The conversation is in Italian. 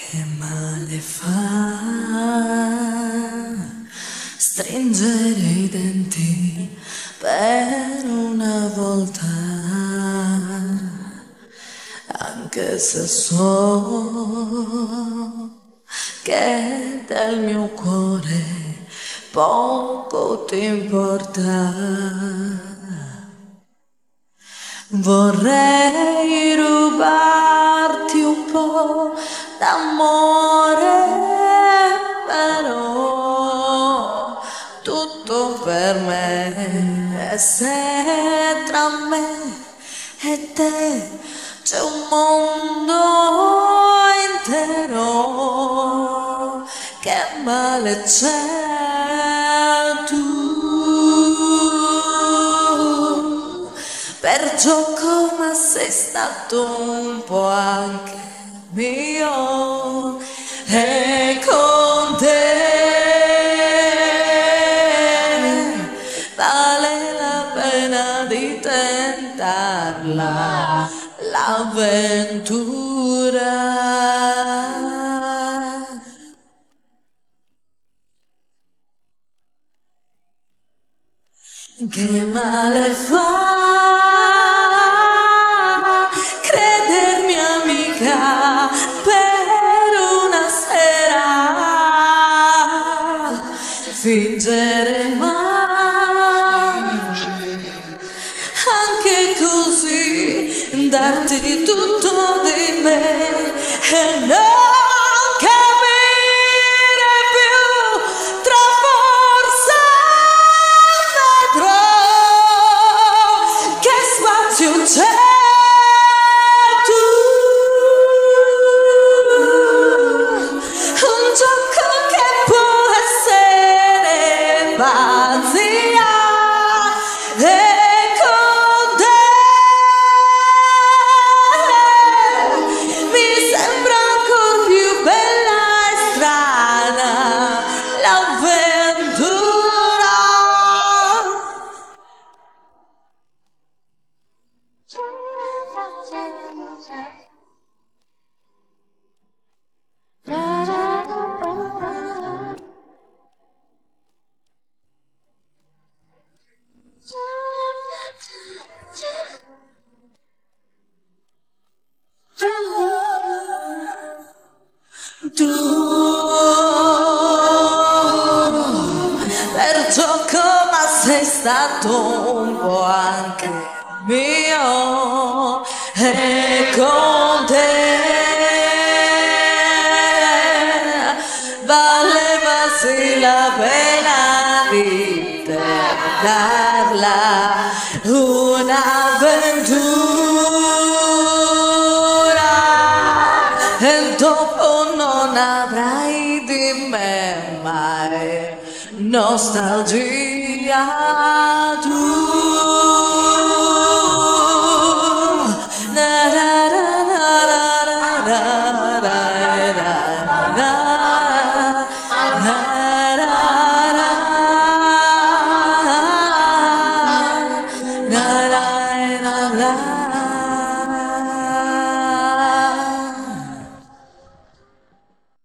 Che male fa stringere i denti per una volta, anche se so che del mio cuore poco ti importa. Vorrei rubarti un po' d'amore, però tutto per me, e se tra me e te c'è un mondo intero, che male c'è tu? Per gioco, ma sei stato un po' anche mio, e con te vale la pena di tentarla, l'avventura. Che male fa credermi amica per una sera, fingere mai anche così, darti tutto di me e non capire più tra forza e metro che spazio c'è. Un gioco che può essere pazzia, e con te mi sembra ancor più bella e strana l'avventura. Tu per gioco, ma sei stato un po' anche mio, e con te valeva sì la pena di tentarla, un'avventura, e dopo non avrai di me mai nostalgia tu.